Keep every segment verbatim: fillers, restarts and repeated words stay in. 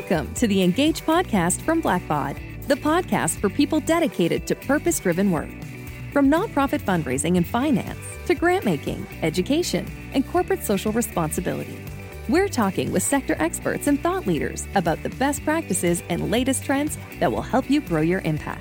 Welcome to the Engage podcast from Blackbaud, the podcast for people dedicated to purpose-driven work. From nonprofit fundraising and finance to grant making, education, and corporate social responsibility, we're talking with sector experts and thought leaders about the best practices and latest trends that will help you grow your impact.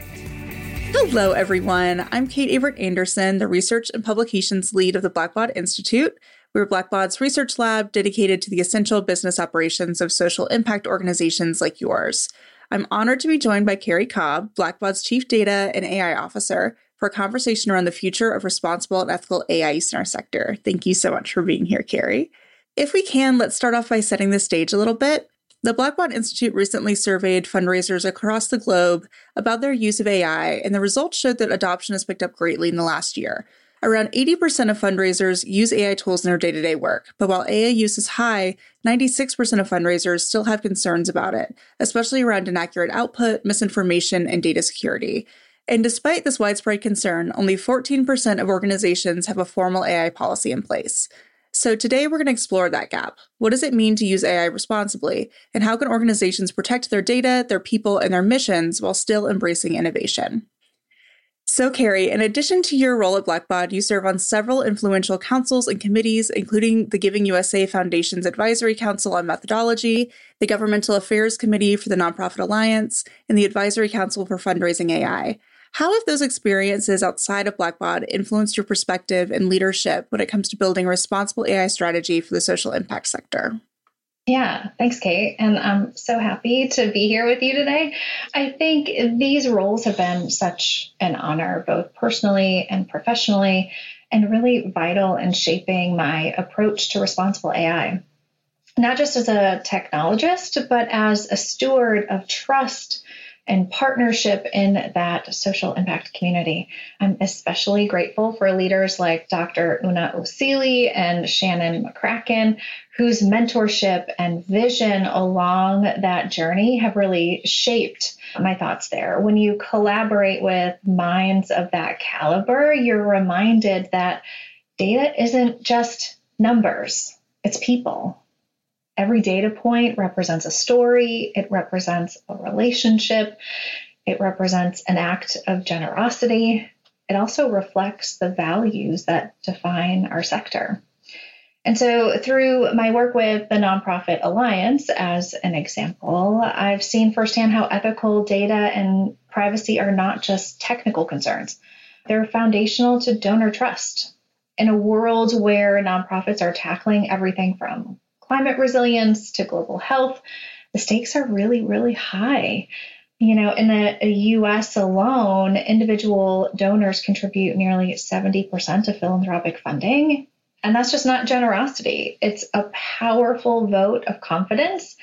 Hello, everyone. I'm Kate Averitt-Anderson, the Research and Publications Lead of the Blackbaud Institute. We're Blackbaud's research lab dedicated to the essential business operations of social impact organizations like yours. I'm honored to be joined by Carrie Cobb, Blackbaud's Chief Data and A I Officer, for a conversation around the future of responsible and ethical A I use in our sector. Thank you so much for being here, Carrie. If we can, let's start off by setting the stage a little bit. The Blackbaud Institute recently surveyed fundraisers across the globe about their use of A I, and the results showed that adoption has picked up greatly in the last year. Around eighty percent of fundraisers use A I tools in their day-to-day work, but while A I use is high, ninety-six percent of fundraisers still have concerns about it, especially around inaccurate output, misinformation, and data security. And despite this widespread concern, only fourteen percent of organizations have a formal A I policy in place. So today we're going to explore that gap. What does it mean to use A I responsibly? And how can organizations protect their data, their people, and their missions while still embracing innovation? So, Carrie, in addition to your role at Blackbaud, you serve on several influential councils and committees, including the Giving U S A Foundation's Advisory Council on Methodology, the Governmental Affairs Committee for the Nonprofit Alliance, and the Advisory Council for Fundraising A I. How have those experiences outside of Blackbaud influenced your perspective and leadership when it comes to building a responsible A I strategy for the social impact sector? Yeah, thanks, Kate. And I'm so happy to be here with you today. I think these roles have been such an honor, both personally and professionally, and really vital in shaping my approach to responsible A I. Not just as a technologist, but as a steward of trust and partnership in that social impact community. I'm especially grateful for leaders like Doctor Una Osili and Shannon McCracken, whose mentorship and vision along that journey have really shaped my thoughts there. When you collaborate with minds of that caliber, you're reminded that data isn't just numbers, it's people. Every data point represents a story, it represents a relationship, it represents an act of generosity. It also reflects the values that define our sector. And so through my work with the Nonprofit Alliance, as an example, I've seen firsthand how ethical data and privacy are not just technical concerns. They're foundational to donor trust. In a world where nonprofits are tackling everything from climate resilience to global health, the stakes are really, really high. You know, in the U S alone, individual donors contribute nearly seventy percent of philanthropic funding. And that's just not generosity. It's a powerful vote of confidence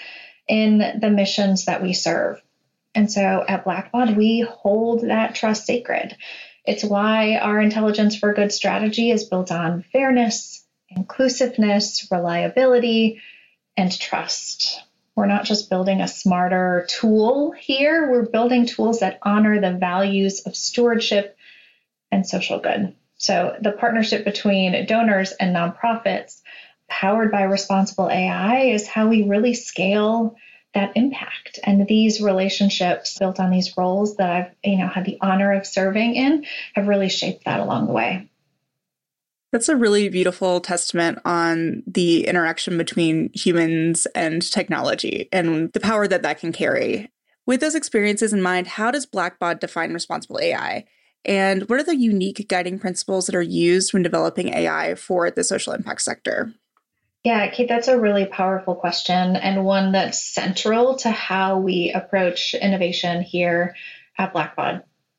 in the missions that we serve. And so at Blackbaud, we hold that trust sacred. It's why our Intelligence for Good strategy is built on fairness, inclusiveness, reliability, and trust. We're not just building a smarter tool here, we're building tools that honor the values of stewardship and social good. So the partnership between donors and nonprofits, powered by responsible A I, is how we really scale that impact. And these relationships built on these roles that I've, you know, had the honor of serving in have really shaped that along the way. That's a really beautiful testament on the interaction between humans and technology and the power that that can carry. With those experiences in mind, how does Blackbaud define responsible A I? And what are the unique guiding principles that are used when developing A I for the social impact sector? Yeah, Kate, that's a really powerful question and one that's central to how we approach innovation here at Blackbaud.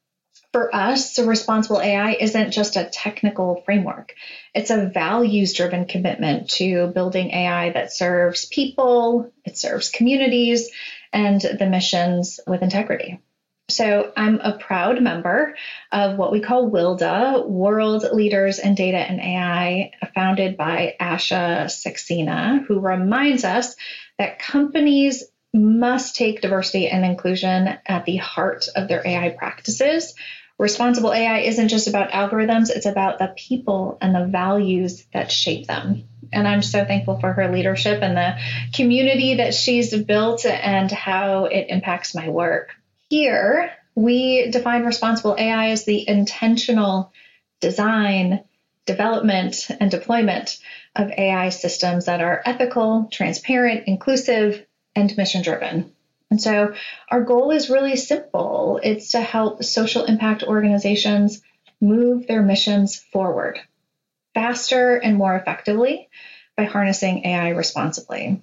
For us, responsible A I isn't just a technical framework. It's a values-driven commitment to building A I that serves people, it serves communities, and the missions with integrity. So I'm a proud member of what we call WILDA, World Leaders in Data and A I, founded by Asha Saxena, who reminds us that companies must take diversity and inclusion at the heart of their A I practices, responsible A I isn't just about algorithms, it's about the people and the values that shape them. And I'm so thankful for her leadership and the community that she's built and how it impacts my work. Here, we define responsible A I as the intentional design, development, and deployment of A I systems that are ethical, transparent, inclusive, and mission-driven. And so our goal is really simple. It's to help social impact organizations move their missions forward faster and more effectively by harnessing A I responsibly.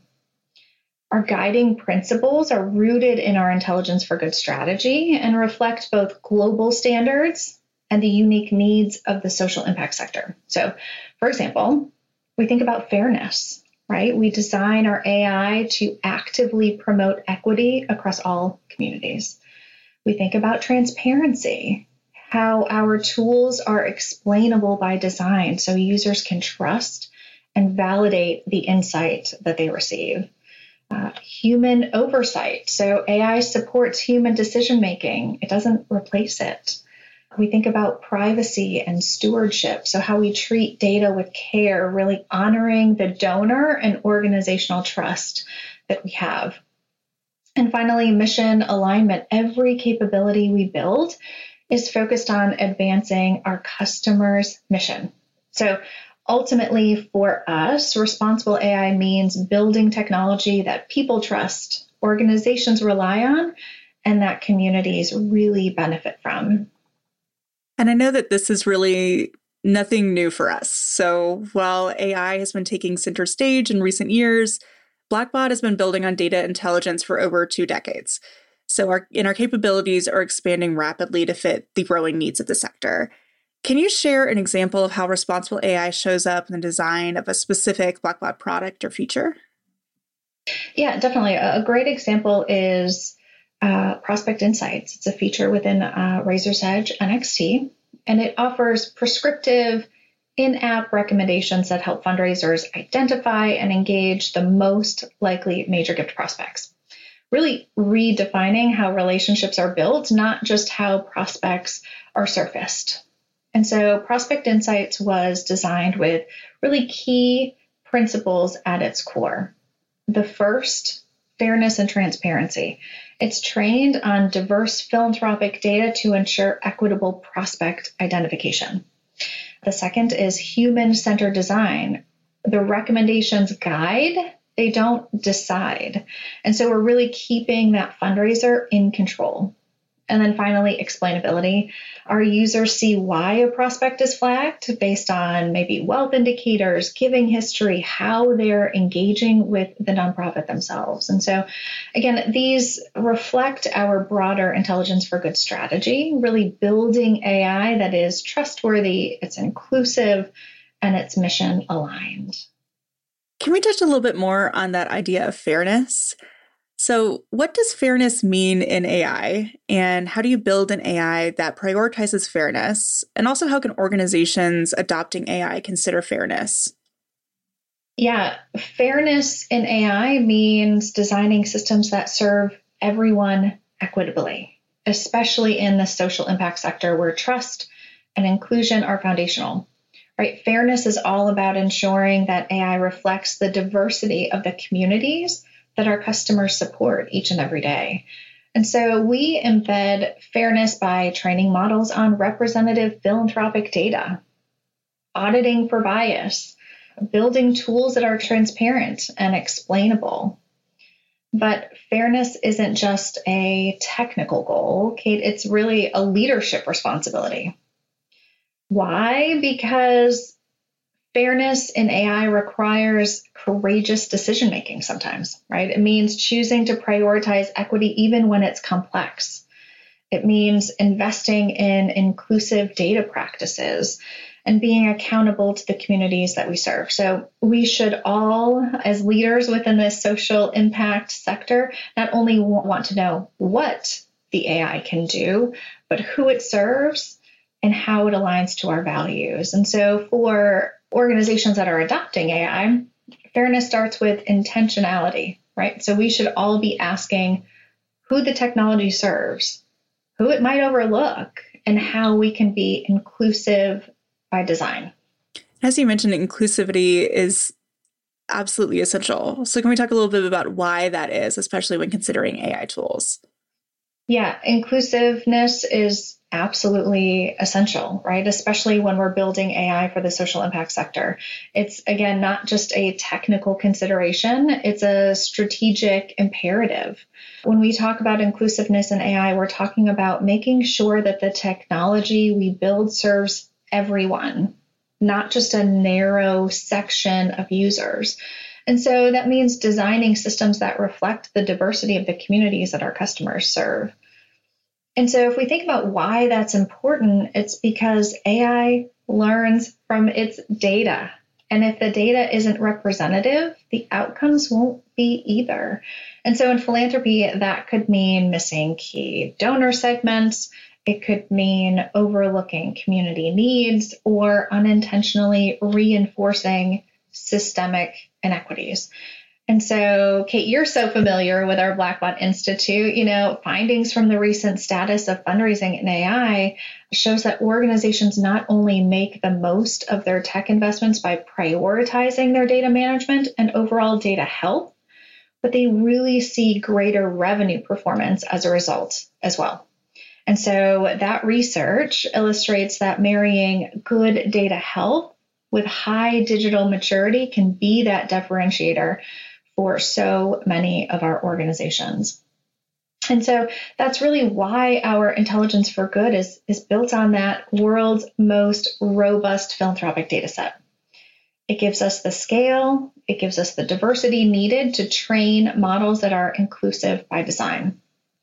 Our guiding principles are rooted in our Intelligence for Good strategy and reflect both global standards and the unique needs of the social impact sector. So, for example, we think about fairness, right? We design our A I to actively promote equity across all communities. We think about transparency, how our tools are explainable by design so users can trust and validate the insight that they receive. Uh, human oversight. So A I supports human decision-making. It doesn't replace it. We think about privacy and stewardship. So how we treat data with care, really honoring the donor and organizational trust that we have. And finally, mission alignment. Every capability we build is focused on advancing our customers' mission. So ultimately, for us, responsible A I means building technology that people trust, organizations rely on, and that communities really benefit from. And I know that this is really nothing new for us. So while A I has been taking center stage in recent years, Blackbaud has been building on data intelligence for over two decades. So our, and our capabilities are expanding rapidly to fit the growing needs of the sector. Can you share an example of how responsible A I shows up in the design of a specific Blackbaud product or feature? Yeah, definitely. A great example is uh, Prospect Insights. It's a feature within uh, Raiser's Edge N X T, and it offers prescriptive in-app recommendations that help fundraisers identify and engage the most likely major gift prospects, really redefining how relationships are built, not just how prospects are surfaced. And so Prospect Insights was designed with really key principles at its core. The first, fairness and transparency. It's trained on diverse philanthropic data to ensure equitable prospect identification. The second is human-centered design. The recommendations guide, they don't decide. And so we're really keeping that fundraiser in control. And then finally, explainability. Our users see why a prospect is flagged based on maybe wealth indicators, giving history, how they're engaging with the nonprofit themselves. And so, again, these reflect our broader Intelligence for Good strategy, really building A I that is trustworthy, it's inclusive, and it's mission aligned. Can we touch a little bit more on that idea of fairness? So what does fairness mean in A I, and how do you build an A I that prioritizes fairness? And also, how can organizations adopting A I consider fairness? Yeah, fairness in A I means designing systems that serve everyone equitably, especially in the social impact sector where trust and inclusion are foundational. Right? Fairness is all about ensuring that A I reflects the diversity of the communities that our customers support each and every day. And so we embed fairness by training models on representative philanthropic data, auditing for bias, building tools that are transparent and explainable. But fairness isn't just a technical goal, Kate, it's really a leadership responsibility. Why? Because fairness in A I requires courageous decision-making sometimes, right? It means choosing to prioritize equity even when it's complex. It means investing in inclusive data practices and being accountable to the communities that we serve. So we should all, as leaders within this social impact sector, not only want to know what the A I can do, but who it serves and how it aligns to our values. And so for organizations that are adopting A I, fairness starts with intentionality, right? So we should all be asking who the technology serves, who it might overlook, and how we can be inclusive by design. As you mentioned, inclusivity is absolutely essential. So can we talk a little bit about why that is, especially when considering A I tools? Yeah, inclusiveness is absolutely essential, right? Especially when we're building A I for the social impact sector. It's, again, not just a technical consideration, it's a strategic imperative. When we talk about inclusiveness in A I, we're talking about making sure that the technology we build serves everyone, not just a narrow section of users. And so that means designing systems that reflect the diversity of the communities that our customers serve. And so if we think about why that's important, it's because A I learns from its data. And if the data isn't representative, the outcomes won't be either. And so in philanthropy, that could mean missing key donor segments. It could mean overlooking community needs or unintentionally reinforcing systemic inequities. And so, Kate, you're so familiar with our Blackbaud Institute. You know, findings from the recent status of fundraising in A I shows that organizations not only make the most of their tech investments by prioritizing their data management and overall data health, but they really see greater revenue performance as a result as well. And so that research illustrates that marrying good data health with high digital maturity can be that differentiator for so many of our organizations. And so that's really why our Intelligence for Good is, is built on that world's most robust philanthropic data set. It gives us the scale, it gives us the diversity needed to train models that are inclusive by design.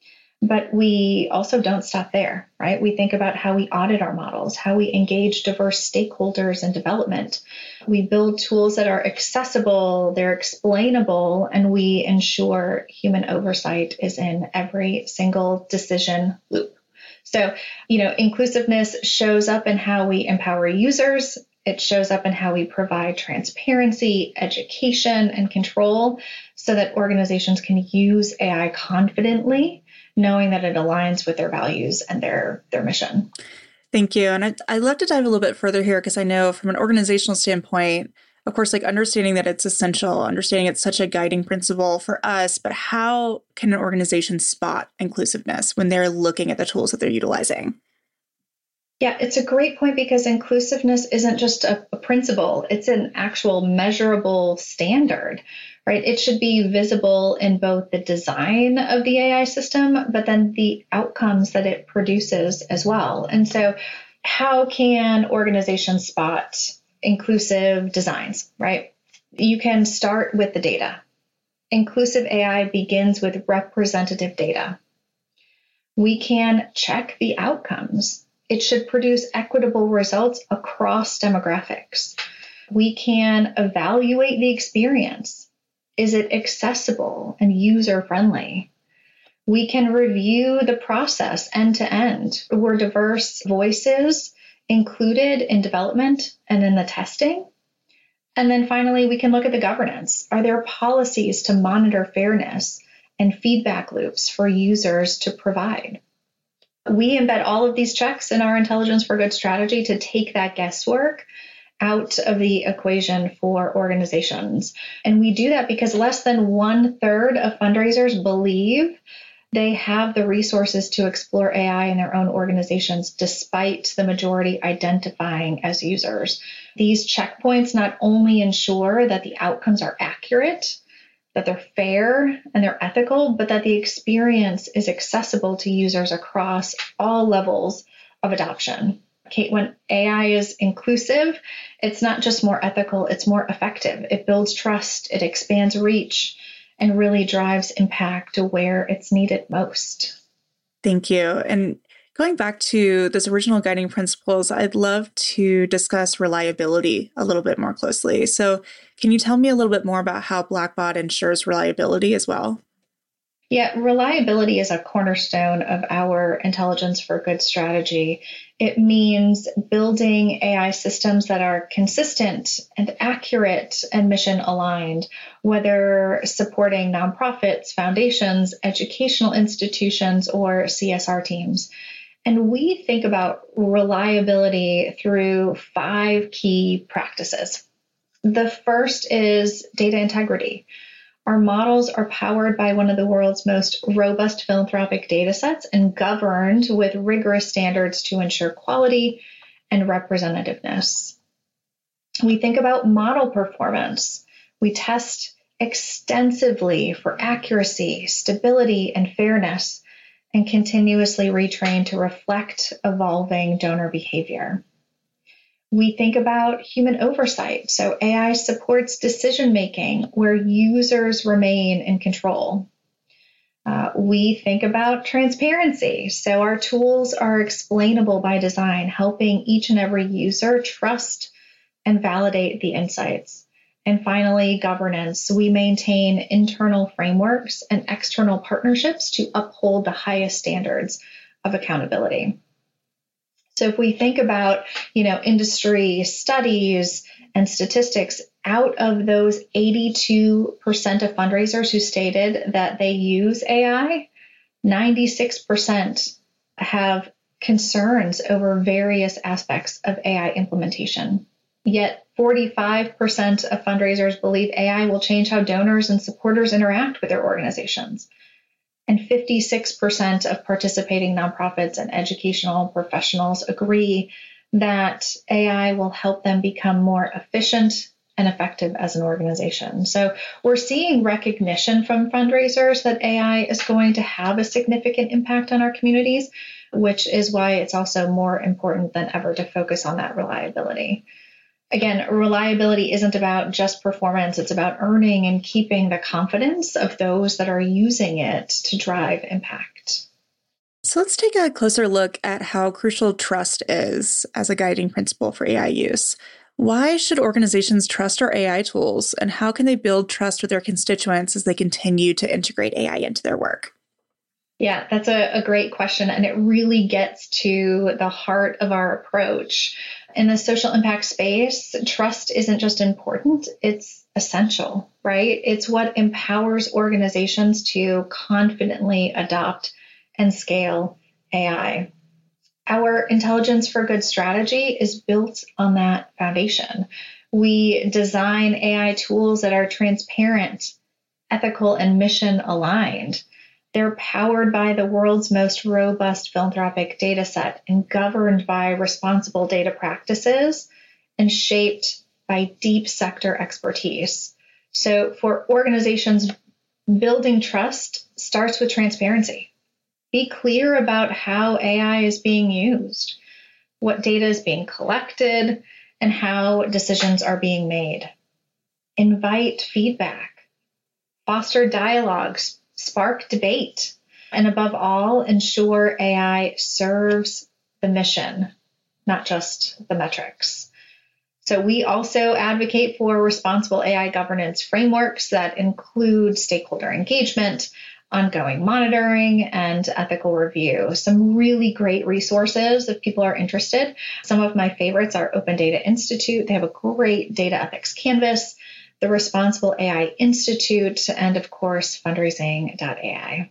But we also don't stop there, right? We think about how we audit our models, how we engage diverse stakeholders in development. We build tools that are accessible, they're explainable, and we ensure human oversight is in every single decision loop. So, you know, inclusiveness shows up in how we empower users. It shows up in how we provide transparency, education, and control so that organizations can use A I confidently, knowing that it aligns with their values and their, their mission. Thank you. And I'd, I'd love to dive a little bit further here because I know from an organizational standpoint, of course, like understanding that it's essential, understanding it's such a guiding principle for us, but how can an organization spot inclusiveness when they're looking at the tools that they're utilizing? Yeah, it's a great point because inclusiveness isn't just a, a principle, it's an actual measurable standard, right? It should be visible in both the design of the A I system, but then the outcomes that it produces as well. And so how can organizations spot inclusive designs, right? You can start with the data. Inclusive A I begins with representative data. We can check the outcomes. It should produce equitable results across demographics. We can evaluate the experience. Is it accessible and user-friendly? We can review the process end to end. Were diverse voices included in development and in the testing? And then finally, we can look at the governance. Are there policies to monitor fairness and feedback loops for users to provide? We embed all of these checks in our Intelligence for Good strategy to take that guesswork out of the equation for organizations. And we do that because less than one third of fundraisers believe they have the resources to explore A I in their own organizations, despite the majority identifying as users. These checkpoints not only ensure that the outcomes are accurate, that they're fair and they're ethical, but that the experience is accessible to users across all levels of adoption. Kate, when A I is inclusive, it's not just more ethical, it's more effective. It builds trust, it expands reach, and really drives impact to where it's needed most. Thank you. And going back to those original guiding principles, I'd love to discuss reliability a little bit more closely. So can you tell me a little bit more about how Blackbaud ensures reliability as well? Yeah, reliability is a cornerstone of our Intelligence for Good strategy. It means building A I systems that are consistent and accurate and mission aligned, whether supporting nonprofits, foundations, educational institutions, or C S R teams. And we think about reliability through five key practices. The first is data integrity. Our models are powered by one of the world's most robust philanthropic data sets and governed with rigorous standards to ensure quality and representativeness. We think about model performance. We test extensively for accuracy, stability, and fairness, and continuously retrain to reflect evolving donor behavior. We think about human oversight. So A I supports decision-making where users remain in control. Uh, we think about transparency. So our tools are explainable by design, helping each and every user trust and validate the insights. And finally, governance. We maintain internal frameworks and external partnerships to uphold the highest standards of accountability. So if we think about, you know, industry studies and statistics, out of those eighty-two percent of fundraisers who stated that they use A I, ninety-six percent have concerns over various aspects of A I implementation. Yet forty-five percent of fundraisers believe A I will change how donors and supporters interact with their organizations. And fifty-six percent of participating nonprofits and educational professionals agree that A I will help them become more efficient and effective as an organization. So we're seeing recognition from fundraisers that A I is going to have a significant impact on our communities, which is why it's also more important than ever to focus on that reliability. Again, reliability isn't about just performance. It's about earning and keeping the confidence of those that are using it to drive impact. So let's take a closer look at how crucial trust is as a guiding principle for A I use. Why should organizations trust our A I tools, and how can they build trust with their constituents as they continue to integrate A I into their work? Yeah, that's a, a great question, and it really gets to the heart of our approach. In the social impact space, trust isn't just important, it's essential, right? It's what empowers organizations to confidently adopt and scale A I. Our Intelligence for Good strategy is built on that foundation. We design A I tools that are transparent, ethical, and mission aligned. They're powered by the world's most robust philanthropic data set and governed by responsible data practices and shaped by deep sector expertise. So for organizations, building trust starts with transparency. Be clear about how A I is being used, what data is being collected, and how decisions are being made. Invite feedback, foster dialogues, spark debate, and above all, ensure A I serves the mission, not just the metrics. So we also advocate for responsible A I governance frameworks that include stakeholder engagement, ongoing monitoring, and ethical review. Some really great resources if people are interested. Some of my favorites are Open Data Institute. They have a great data ethics canvas, the Responsible A I Institute, and of course, fundraising dot A I.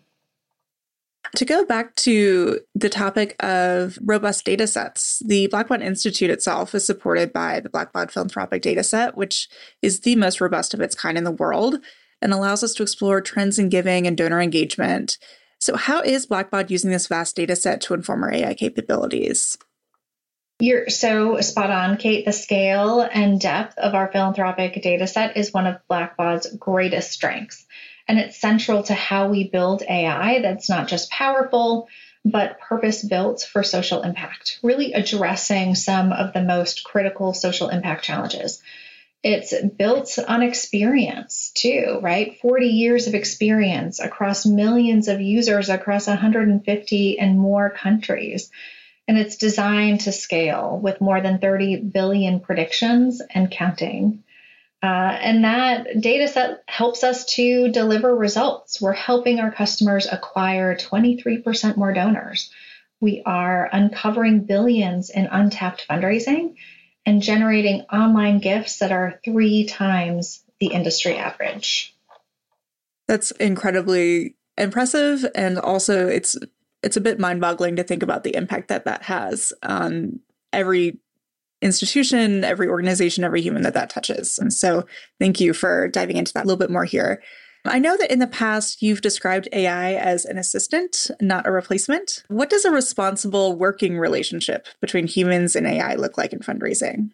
To go back to the topic of robust data sets, the Blackbaud Institute itself is supported by the Blackbaud Philanthropic Dataset, which is the most robust of its kind in the world and allows us to explore trends in giving and donor engagement. So how is Blackbaud using this vast data set to inform our A I capabilities? You're so spot on, Kate. The scale and depth of our philanthropic data set is one of Blackbaud's greatest strengths. And it's central to how we build A I that's not just powerful, but purpose-built for social impact, really addressing some of the most critical social impact challenges. It's built on experience too, right? forty years of experience across millions of users across one hundred fifty and more countries. And it's designed to scale with more than thirty billion predictions and counting. Uh, and that data set helps us to deliver results. We're helping our customers acquire twenty-three percent more donors. We are uncovering billions in untapped fundraising and generating online gifts that are three times the industry average. That's incredibly impressive. And also it's it's a bit mind-boggling to think about the impact that that has on every institution, every organization, every human that that touches. And so thank you for diving into that a little bit more here. I know that in the past, you've described A I as an assistant, not a replacement. What does a responsible working relationship between humans and A I look like in fundraising?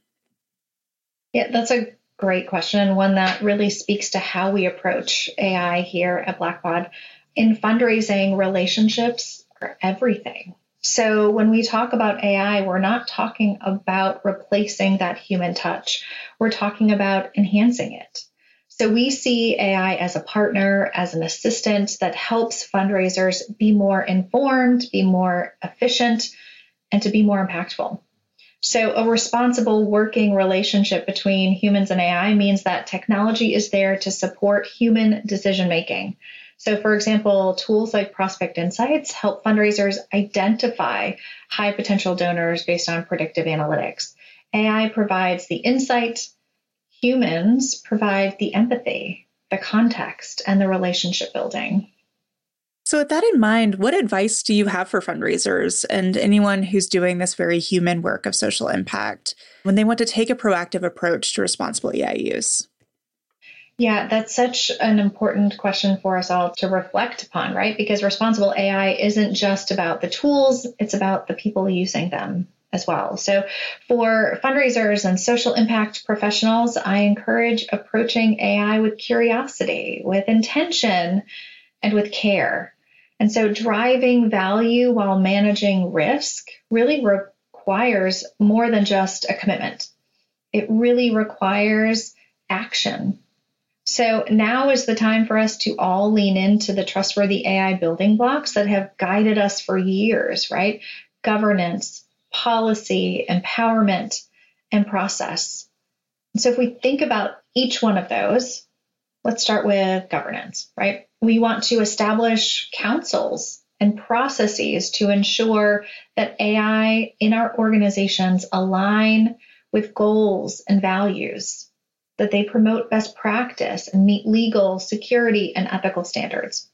Yeah, that's a great question, one that really speaks to how we approach A I here at Blackbaud. In fundraising, relationships are everything. So when we talk about A I, we're not talking about replacing that human touch. We're talking about enhancing it. So we see A I as a partner, as an assistant that helps fundraisers be more informed, be more efficient, and to be more impactful. So a responsible working relationship between humans and A I means that technology is there to support human decision-making. So for example, tools like Prospect Insights help fundraisers identify high potential donors based on predictive analytics. A I provides the insight. Humans provide the empathy, the context, and the relationship building. So with that in mind, what advice do you have for fundraisers and anyone who's doing this very human work of social impact when they want to take a proactive approach to responsible A I use? Yeah, that's such an important question for us all to reflect upon, right? Because responsible A I isn't just about the tools, it's about the people using them as well. So for fundraisers and social impact professionals, I encourage approaching A I with curiosity, with intention, and with care. And so driving value while managing risk really requires more than just a commitment. It really requires action. So now is the time for us to all lean into the trustworthy A I building blocks that have guided us for years, right? Governance, policy, empowerment, and process. And so if we think about each one of those, let's start with governance, right? We want to establish councils and processes to ensure that A I in our organizations align with goals and values, that they promote best practice and meet legal, security, and ethical standards.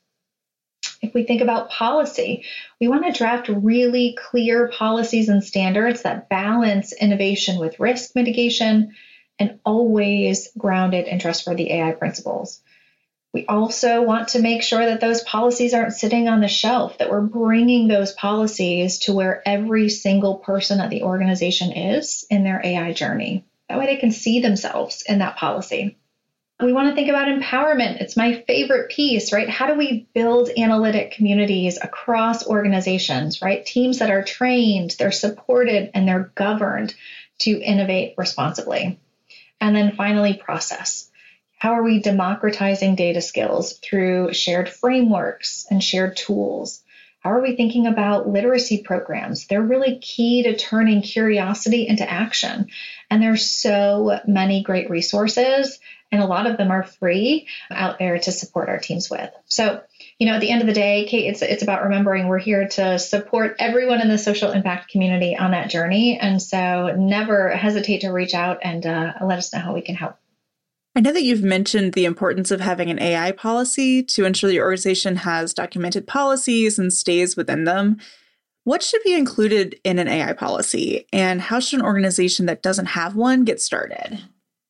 If we think about policy, we want to draft really clear policies and standards that balance innovation with risk mitigation and always grounded in trustworthy A I principles. We also want to make sure that those policies aren't sitting on the shelf, that we're bringing those policies to where every single person at the organization is in their A I journey. That way they can see themselves in that policy. We want to think about empowerment. It's my favorite piece, right? How do we build analytic communities across organizations, right? Teams that are trained, they're supported, and they're governed to innovate responsibly. And then finally, process. How are we democratizing data skills through shared frameworks and shared tools? How are we thinking about literacy programs? They're really key to turning curiosity into action. And there's so many great resources, and a lot of them are free out there to support our teams with. So, you know, at the end of the day, Kate, it's it's about remembering we're here to support everyone in the social impact community on that journey. And so never hesitate to reach out and uh, let us know how we can help. I know that you've mentioned the importance of having an A I policy to ensure the organization has documented policies and stays within them. What should be included in an A I policy, and how should an organization that doesn't have one get started?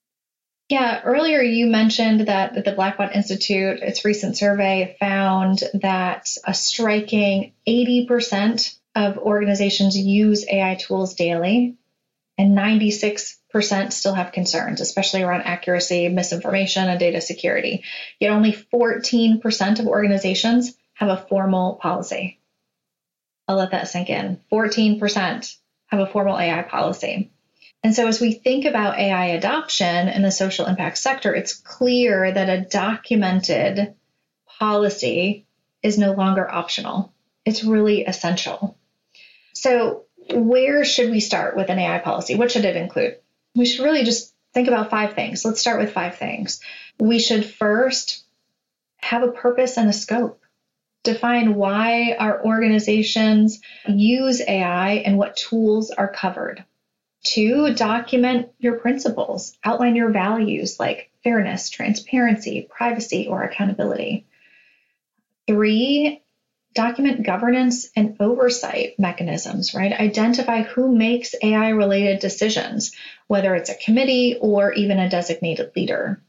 Yeah, earlier you mentioned that the Blackbaud Institute, its recent survey found that a striking eighty percent of organizations use A I tools daily, and ninety-six percent still have concerns, especially around accuracy, misinformation, and data security. Yet only fourteen percent of organizations have a formal policy. I'll let that sink in. fourteen percent have a formal A I policy. And so as we think about A I adoption in the social impact sector, it's clear that a documented policy is no longer optional. It's really essential. So where should we start with an A I policy? What should it include? We should really just think about five things. Let's start with five things. We should first have a purpose and a scope. Define why our organizations use A I and what tools are covered. Two, document your principles. Outline your values like fairness, transparency, privacy, or accountability. Three, document governance and oversight mechanisms, right? Identify who makes A I-related decisions, whether it's a committee or even a designated leader.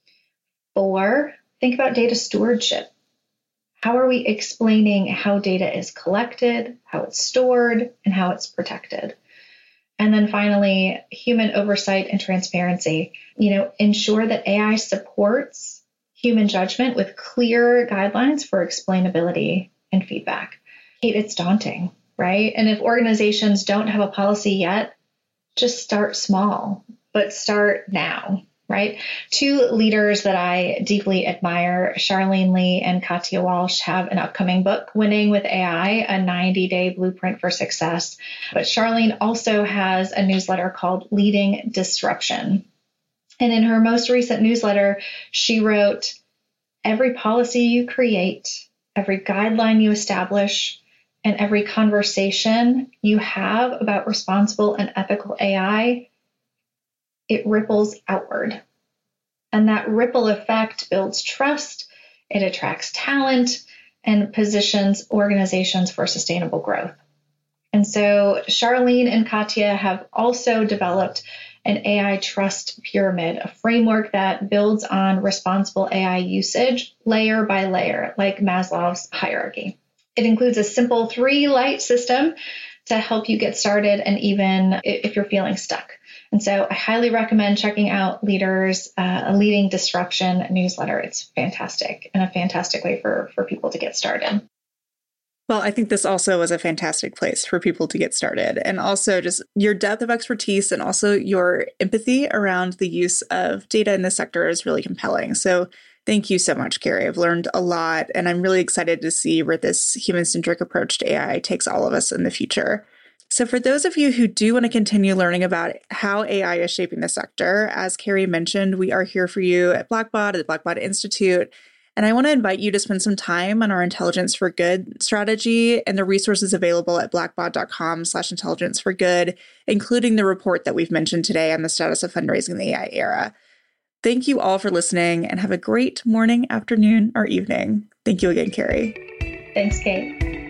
Four, think about data stewardship. How are we explaining how data is collected, how it's stored, and how it's protected? And then finally, human oversight and transparency. You know, ensure that A I supports human judgment with clear guidelines for explainability and feedback. Kate, it's daunting, right? And if organizations don't have a policy yet, just start small, but start now, right? Two leaders that I deeply admire, Charlene Lee and Katya Walsh, have an upcoming book, Winning with A I, a ninety-day blueprint for success. But Charlene also has a newsletter called Leading Disruption. And in her most recent newsletter, she wrote, every policy you create, every guideline you establish, and every conversation you have about responsible and ethical A I, it ripples outward. And that ripple effect builds trust, it attracts talent, and positions organizations for sustainable growth. And so Charlene and Katya have also developed an A I trust pyramid, a framework that builds on responsible A I usage layer by layer, like Maslow's hierarchy. It includes a simple three light system to help you get started, and even if you're feeling stuck. And so I highly recommend checking out Leaders, uh, a Leading Disruption newsletter. It's fantastic and a fantastic way for, for people to get started. Well, I think this also was a fantastic place for people to get started. And also just your depth of expertise and also your empathy around the use of data in this sector is really compelling. So thank you so much, Carrie. I've learned a lot, and I'm really excited to see where this human-centric approach to A I takes all of us in the future. So for those of you who do want to continue learning about how A I is shaping the sector, as Carrie mentioned, we are here for you at Blackbaud, at the Blackbaud Institute. And I want to invite you to spend some time on our Intelligence for Good strategy and the resources available at blackbaud.com slash intelligence for good, including the report that we've mentioned today on the status of fundraising in the A I era. Thank you all for listening, and have a great morning, afternoon, or evening. Thank you again, Carrie. Thanks, Kate.